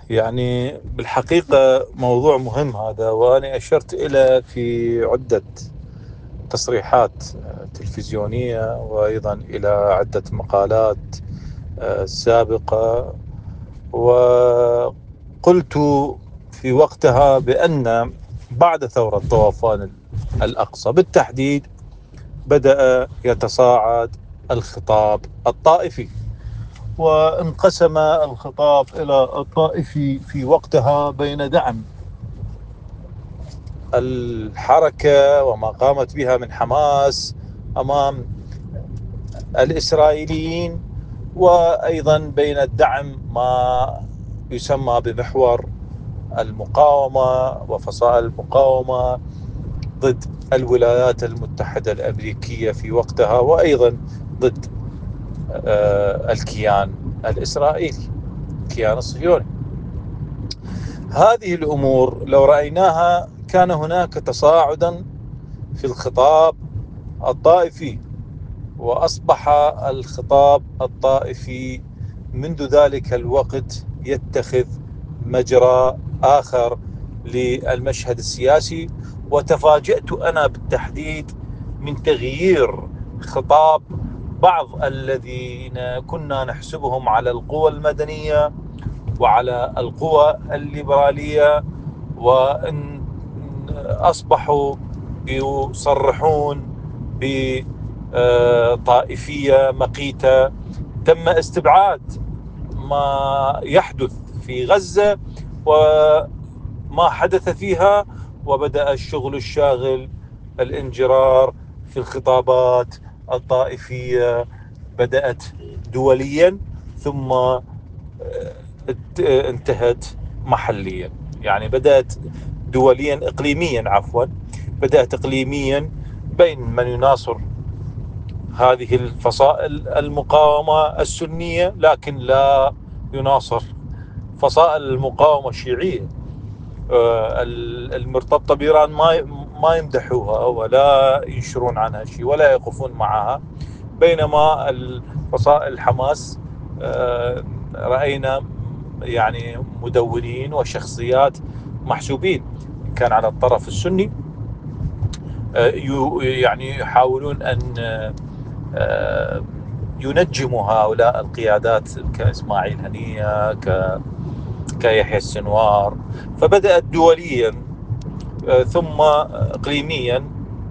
يعني بالحقيقة موضوع مهم هذا، وأنا أشرت إلى في عدة تصريحات تلفزيونية، وأيضا إلى عدة مقالات سابقة. وقلت في وقتها بأن بعد ثورة طوفان الأقصى بالتحديد بدأ يتصاعد الخطاب الطائفي، وانقسم الخطاب إلى الطائفي في وقتها بين دعم الحركة وما قامت بها من حماس أمام الإسرائيليين، وأيضا بين الدعم ما يسمى بمحور المقاومة وفصائل المقاومة ضد الولايات المتحدة الأمريكية في وقتها، وأيضا ضد الكيان الإسرائيلي، الكيان الصهيوني. هذه الأمور لو رأيناها كان هناك تصاعدا في الخطاب الطائفي، وأصبح الخطاب الطائفي منذ ذلك الوقت يتخذ مجرى آخر للمشهد السياسي. وتفاجأت أنا بالتحديد من تغيير خطاب بعض الذين كنا نحسبهم على القوى المدنية وعلى القوى الليبرالية، وأن أصبحوا يصرحون بطائفية مقيتة. تم استبعاد ما يحدث في غزة وما حدث فيها، وبدأ الشغل الشاغل الانجرار في الخطابات الطائفية. بدأت دوليا ثم انتهت محليا، يعني بدأت دوليا إقليميا، عفوا بدأت إقليميا بين من يناصر هذه الفصائل المقاومة السنية، لكن لا يناصر فصائل المقاومة الشيعية المرتبطة بإيران. ما يمدحوها ولا ينشرون عنها شيء ولا يقفون معها. بينما الفصائل حماس رأينا يعني مدونين وشخصيات محسوبين كان على الطرف السني يعني يحاولون أن ينجموا هؤلاء القيادات كإسماعيل هنية كيحيى السنوار. فبدأت دوليا ثم إقليميا،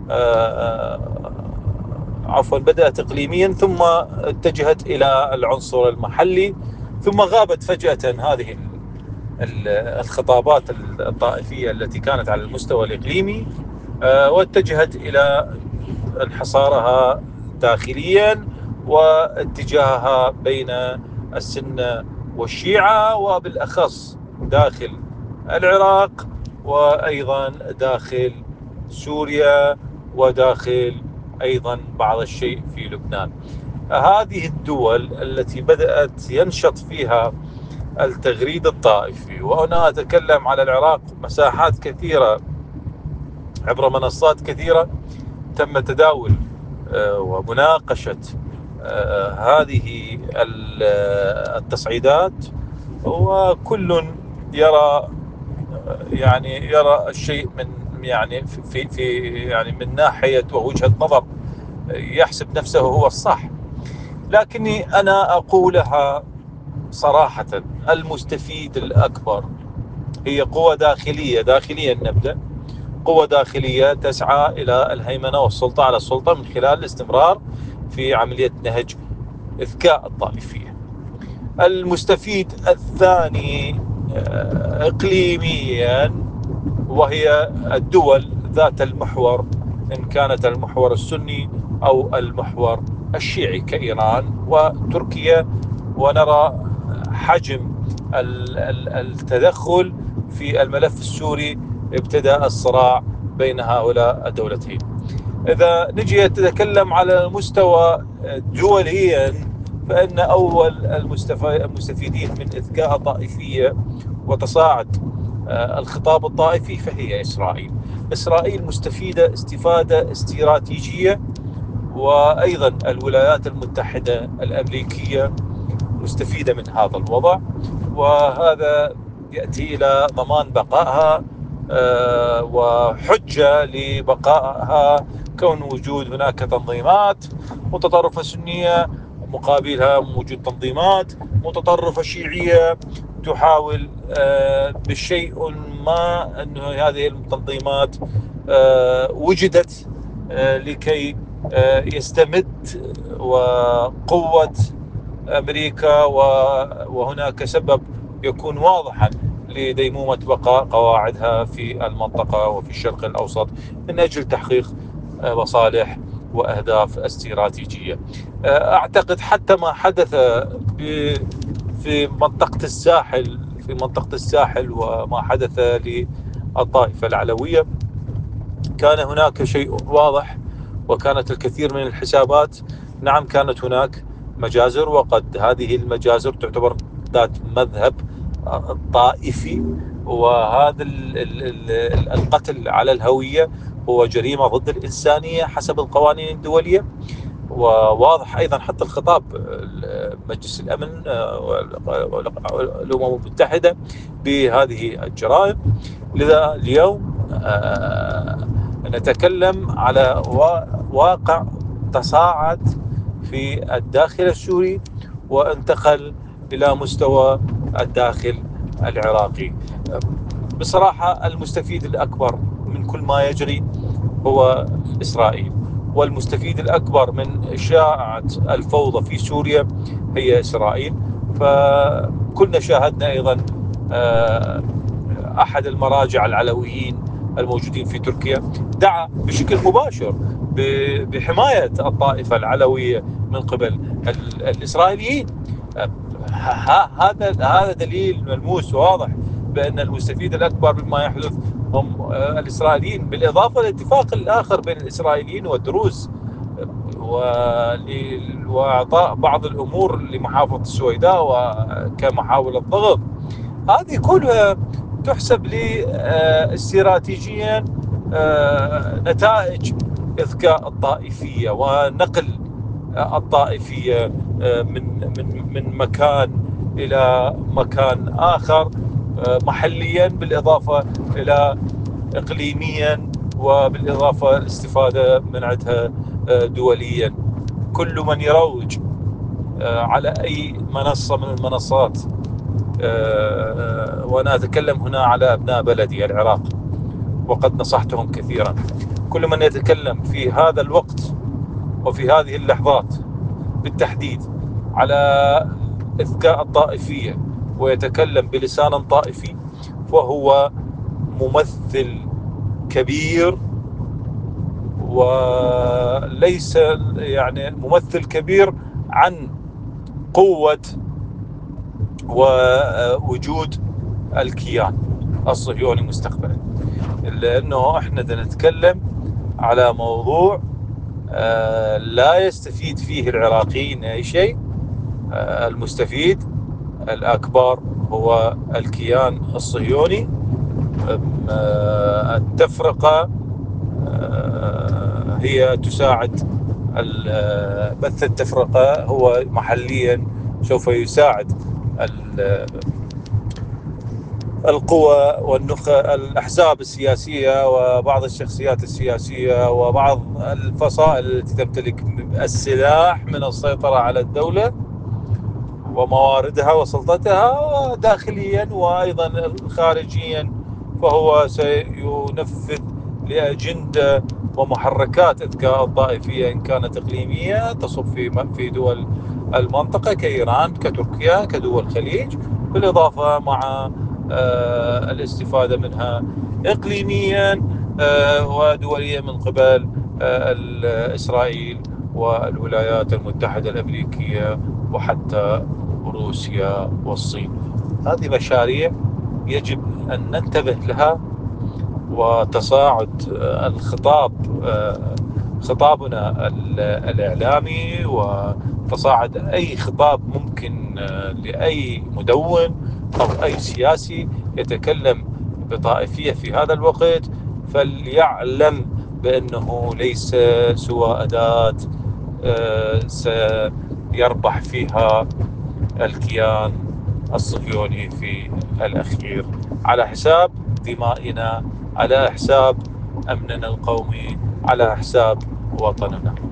عفوا بدأت إقليميا ثم اتجهت إلى العنصر المحلي، ثم غابت فجأة هذه الخطابات الطائفية التي كانت على المستوى الإقليمي، واتجهت إلى انحصارها داخليا واتجاهها بين السنة والشيعة، وبالأخص داخل العراق وأيضا داخل سوريا وداخل أيضا بعض الشيء في لبنان. هذه الدول التي بدأت ينشط فيها التغريد الطائفي، وأنا أتكلم على العراق مساحات كثيرة عبر منصات كثيرة تم تداول ومناقشة هذه التصعيدات، وكل يرى الشيء من يعني من ناحية ووجهة نظر يحسب نفسه هو الصح. لكني أنا أقولها صراحة، المستفيد الأكبر هي قوة داخلية نبدأ قوة داخلية تسعى إلى الهيمنة والسلطة على السلطة من خلال الاستمرار في عملية نهج إذكاء الطائفية. المستفيد الثاني إقليميا، وهي الدول ذات المحور، إن كانت المحور السني أو المحور الشيعي كإيران وتركيا. ونرى حجم التدخل في الملف السوري. ابتدأ الصراع بين هؤلاء الدولتين. إذا نجي نتكلم على المستوى دوليا، فإن أول المستفيدين من إذكاء طائفية وتصاعد الخطاب الطائفي فهي إسرائيل مستفيدة استفادة استراتيجية، وأيضا الولايات المتحدة الأمريكية مستفيدة من هذا الوضع. وهذا يأتي إلى ضمان بقائها وحجة لبقائها، كون وجود هناك تنظيمات متطرفة سنية مقابلها وجود تنظيمات متطرفة شيعية تحاول بشيء ما أن هذه التنظيمات وجدت لكي يستمد وقوة أمريكا، وهناك سبب يكون واضحا لديمومة بقاء قواعدها في المنطقة وفي الشرق الأوسط من أجل تحقيق مصالح وأهداف استراتيجية. أعتقد حتى ما حدث في منطقة الساحل وما حدث للطائفة العلوية كان هناك شيء واضح، وكانت الكثير من الحسابات. نعم كانت هناك مجازر، وقد هذه المجازر تعتبر ذات مذهب طائفي، وهذا القتل على الهوية هو جريمة ضد الإنسانية حسب القوانين الدولية، وواضح أيضا حتى الخطاب مجلس الأمن والأمم المتحدة بهذه الجرائم. لذا اليوم نتكلم على واقع تصاعد في الداخل السوري وانتقل إلى مستوى الداخل العراقي. بصراحة المستفيد الأكبر من كل ما يجري هو إسرائيل، والمستفيد الأكبر من إشاعة الفوضى في سوريا هي إسرائيل. فكلنا شاهدنا أيضا أحد المراجع العلويين الموجودين في تركيا دعا بشكل مباشر بحماية الطائفة العلوية من قبل الإسرائيليين. هذا دليل ملموس وواضح بأن المستفيد الأكبر مما يحدث هم الإسرائيليين، بالإضافة للاتفاق الآخر بين الإسرائيليين والدروز وإعطاء بعض الأمور لمحافظة السويداء وكمحاولة ضغط. هذه كلها تحسب لي استراتيجيا نتائج إذكاء الطائفية ونقل الطائفية من مكان إلى مكان آخر محليا، بالإضافة إلى إقليميا، وبالإضافة للاستفادة من عندها دوليا. كل من يروج على أي منصة من المنصات، وأنا أتكلم هنا على أبناء بلدي العراق وقد نصحتهم كثيرا، كل من يتكلم في هذا الوقت وفي هذه اللحظات بالتحديد على إذكاء الطائفية ويتكلم بلسان طائفي فهو ممثل كبير، وليس يعني ممثل كبير عن قوة ووجود الكيان الصهيوني مستقبلا. لأنه احنا نتكلم على موضوع لا يستفيد فيه العراقيين أي شيء. المستفيد الأكبر هو الكيان الصهيوني. التفرقة هي تساعد، بث التفرقة هو محليا سوف يساعد القوى الأحزاب السياسية وبعض الشخصيات السياسية وبعض الفصائل التي تمتلك السلاح من السيطرة على الدولة ومواردها وسلطتها داخليا وأيضا خارجيا، فهو سينفذ لأجندة ومحركات إذكاء الطائفية إن كانت إقليمية تصب في دول المنطقة كإيران كتركيا كدول الخليج، بالإضافة مع الاستفادة منها إقليميا ودوليا من قبل إسرائيل والولايات المتحدة الأمريكية وحتى روسيا والصين. هذه مشاريع يجب أن ننتبه لها، وتصاعد خطابنا الإعلامي وتصاعد أي خطاب ممكن لأي مدون أو أي سياسي يتكلم بطائفية في هذا الوقت فليعلم بأنه ليس سوى أداة سيربح فيها الكيان الصهيوني في الأخير، على حساب دمائنا، على حساب أمننا القومي، على حساب وطننا.